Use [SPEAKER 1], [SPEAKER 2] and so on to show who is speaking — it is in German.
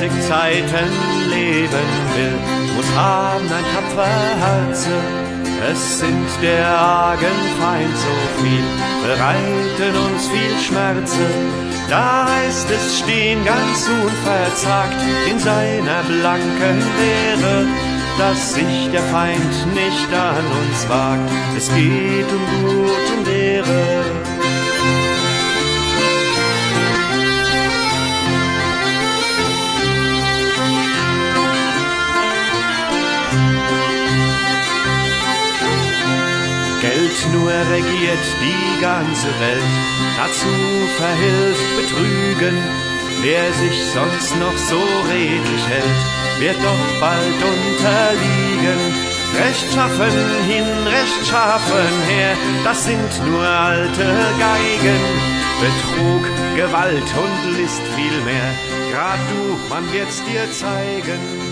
[SPEAKER 1] Zeiten leben will, muss haben ein tapfer Herze. Es sind der argen Feind so viel, bereiten uns viel Schmerze. Da heißt es stehen ganz unverzagt in seiner blanken Lehre, dass sich der Feind nicht an uns wagt. Es geht um Gut und Ehre. Geld nur regiert die ganze Welt, dazu verhilft Betrügen. Wer sich sonst noch so redlich hält, wird doch bald unterliegen. Rechtschaffen hin, rechtschaffen her, das sind nur alte Geigen. Betrug, Gewalt und List viel mehr, grad du, man wird's dir zeigen.